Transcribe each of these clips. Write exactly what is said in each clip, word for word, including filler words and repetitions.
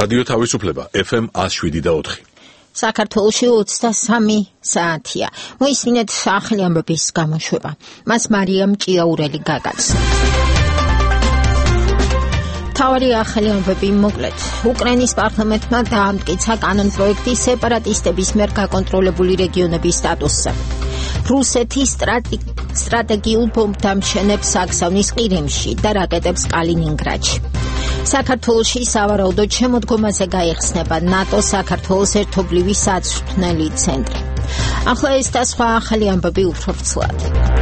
რადიო თავისუფლება ეფ ემ one oh seven და four. საქართველოში ოცდასამი საათია. მოისმინეთ ახალი ამბების გამოშვება. მას მარიამ ჭიაურელი გაგავს. თავარი ახალი ამბები მოკლედ. უკრაინის პარლამენტმა დაამტკიცა კანონპროექტი სეპარატისტების მიერ გაკონტროლებული რეგიონების სტატუსზე. რუსეთი სტრატეგიულ ბომბდამშენებს აგზავნის ყირიმში და რაკეტებს კალინინგრადში. საქართველოში სავარაუდოდ შემოდგომაზე გაიხსნება ნატო საქართველოს ერთობლივი საწვრთნელი ცენტრი. ახლა ეს და სხვა ახალი ამბები უფრო ვრცლად.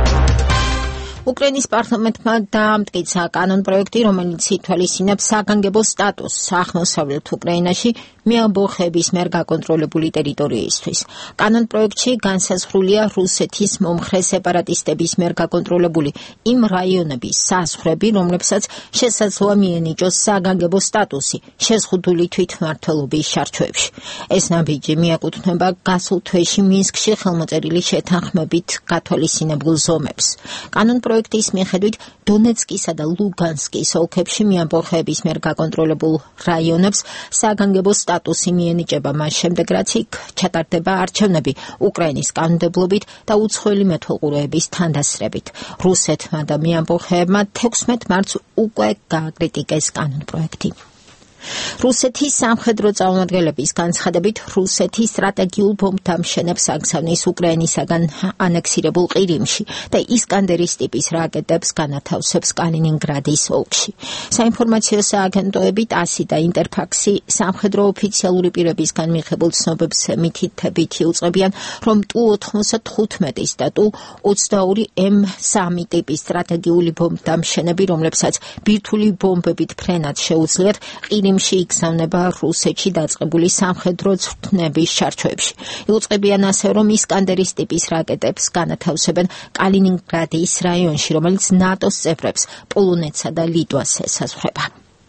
უკრაინის პარლამენტმა დაამტკიცა კანონპროექტი, რომელიც ითვალისწინებს საგანგებო სტატუსს აღმოსავლეთ უკრაინაში მეამბოხეების მიერ გაკონტროლებული ტერიტორიისთვის. კანონპროექტში განსაზღვრულია რუსეთის მომხრე სეპარატისტების მიერ გაკონტროლებული იმ რაიონების საზღვრები, რომლებსაც შესაძლოა მიენიჭოს საგანგებო სტატუსი შეზღუდული თვითმმართველობის ჩარჩოებში. ეს ნაბიჯი მიაკუთვნება გასულ თვეში მინსკში ხელმოწერილი შეთანხმებით გათვალისწინებულ ზომებს. კანონპროექტის მიხედვით დონეცკისა და ლუგანსკის ოლქებში მეამბოხეების მიერ გაკონტროლებულ რაიონებს საგანგებო სტატუსი მიენიჭება მას შემდეგ, რაც იქ ჩატარდება არჩევნები უკრაინის კანონმდებლობით და უცხოელი მეთვალყურეების თანდასწრებით. რუსეთმა და მეამბოხეებმა თექვსმეტ მარტს უკვე გააკრიტიკეს კანონპროექტი. რუსეთის სამხედრო წარმომადგენლების განცხადებით, რუსეთი სტრატეგიულ ბომბდამშენებს აგზავნის უკრაინისაგან ანექსირებულ ყირიმში და ისკანდერის ტიპის რაკეტებს განათავსებს კალინინგრადის ოლქში. საინფორმაციო სააგენტოები ტასი და ინტერფაქსი სამხედრო ოფიციალური პირებისგან მიღებულ ცნობებს მითითებით იუწყებიან, რომ ტუ ოთხმოცდათხუთმეტის და ტუ ოცდაორი ემ სამი ტიპის სტრატეგიული ბომბდამშენები, რომლებსაც ბირთვული ბომბებით ფრენად შეუძლიათ, ყირიმში იგზავნება რუსეთში დაწყებული სამხედრო ცვრთნების ჩარჩოებში. იუწყებიან ასე, რომ ისკანდერის ტიპის რაკეტებს განათავსებენ კალინინგრადის რაიონში, რომელიც ნატოს წევრებს პოლონეთსა და ლიტვას ესაზღვრება.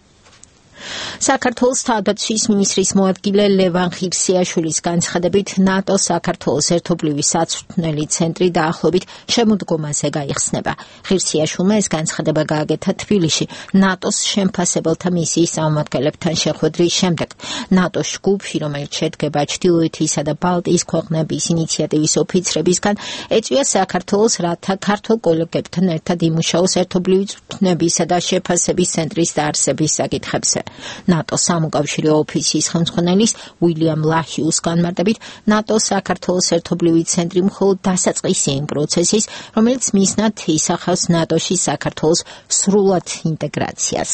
საქართველოს თავდაცვის მინისტრის მოადგილე ლევან ხირსიაშვილის განცხადებით, ნატო საქართველოს ერთობლივი საწვრთნელი ცენტრი დაახლოებით შემოდგომაზე გაიხსნება. ხირსიაშვილმა ეს განცხადება გააკეთა თბილისში ნატოს შემფასებელთა მისიის წარმომადგენლებთან შეხვედრის შემდეგ. ნატოს ჯგუფი, რომელიც შედგება ჩრდილოეთისა და ბალტიის ქვეყნების ინიციატივის ოფიცრებისგან, ეწვია საქართველოს, რათა ქართველ კოლეგებთან ერთად იმუშაოს ერთობლივი წვრთნებისა და შეფასების ცენტრის დაარსების საკითხებზე. ნატო სამოკავშირეო ოფისის ხელმძღვანელის უილიამ ლაჰიუს განმარტებით, ნატო საქართველოს ერთობლივი ცენტრი მხოლოდ დასაწყისია იმ პროცესის, რომელიც მიზნად ისახავს ნატოში საქართველოს სრულად ინტეგრაციას.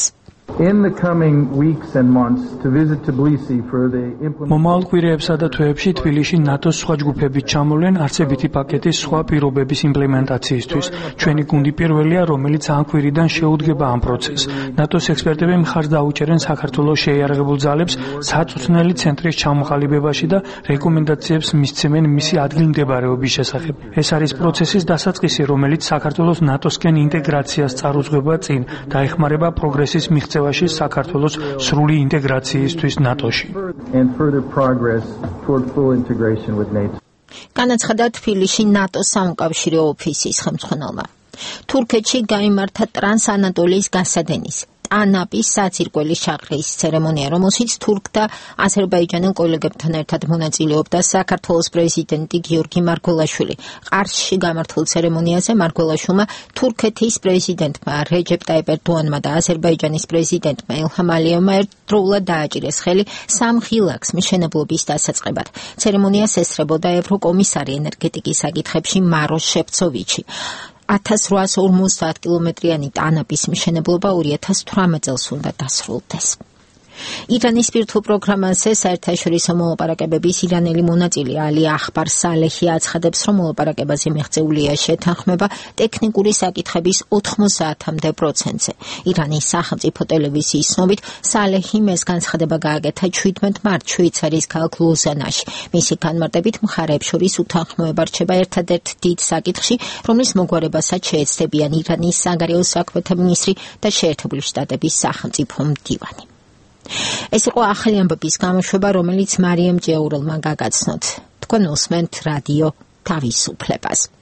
მომავალ კვირეებსა და თვეებში თბილისში ნატოს სხვა ჯგუფები ჩამოვლენ არცებითი პაკეტის სხვა პირობების იმპლემენტაციისთვის. ჩვენი გუნდი პირველია, რომელიც ამ კვირიდან შეუდგება ამ პროცესს. ნატოს ექსპერტები მხარს დაუჭერენ საქართველოს შეიარაღებულ ძალებს საწვრთნელი ცენტრის ჩამოყალიბებაში და რეკომენდაციებს მისცემენ მისი ადგილმდებარეობის შესახებ. ეს არის პროცესის დასაწყისი, რომელიც საქართველოს ნატოსკენ ინტეგრაციას წარუძღვება წინ და ეხმარება პროგრესის მიღწევას საქართველოს სრული ინტეგრაციისთვის ნატოში. განაცხადა თბილისში ნატოს სამოკავშირეო ოფისის ხელმძღვანელმა. თურქეთში გაიმართა ტრანსანატოლიის გასადენის ტანაპის საძირკვლის ჩაღრიის ცერემონია, რომელშიც თურქ და აზერბაიჯანელ კოლეგებთან ერთად მონაწილეობდა საქართველოს პრეზიდენტი გიორგი მარგველაშვილი. ყარსში გამართულ ცერემონიაზე მარგველაშვილმა თურქეთის პრეზიდენტმა რეჯეპ ტაიპ ერდოანმა და აზერბაიჯანის პრეზიდენტმა ილჰამ ალიევმა ერთდროულად დააჭირეს ხელი სამღილაკს მშენებლობის დასაწყებად. ცერემონიას ესწრებოდა ევროკომისარი ენერგეტიკის საკითხებში მაროს შეფცოვიჩი. ათას რვაას ორმოცდაათ კილომეტრიანი ტანაპის მშენებლობა ორი ათას თვრამეტ წელს უნდა დასრულდეს. ირანის ბირთვულ პროგრამაზე საერთაშორისო მოლაპარაკებების ირანელი მონაწილე ალი ახბარ სალეჰი აცხადებს, რომ მოლაპარაკებაზე მიღწეულია შეთანხმება ტექნიკური საკითხების ოთხმოცდაათამდე პროცენტზე. ირანის სახელმწიფო ტელევიზიის ცნობით, სალეჰიმ ეს განცხადება გააკეთა შვიდმეტ მარტს შვეიცარიის ქალაქ ლოზანაში. მისი განმარტებით, მხარეებს შორის უთანხმოება რჩება ერთადერთ დიდ საკითხში, რომლის მოგვარებასაც შეეცდებიან ირანის საგარეო საქმეთა მინისტრი და შეერთებული შტატების სახელმწიფო მდივანი. ეს იყო ახალი ამბების გამოშვება, რომელიც მარიამ ჭიაურელმა გაგაცნოთ. თქვენ უსმენთ რადიო თავისუფლებას.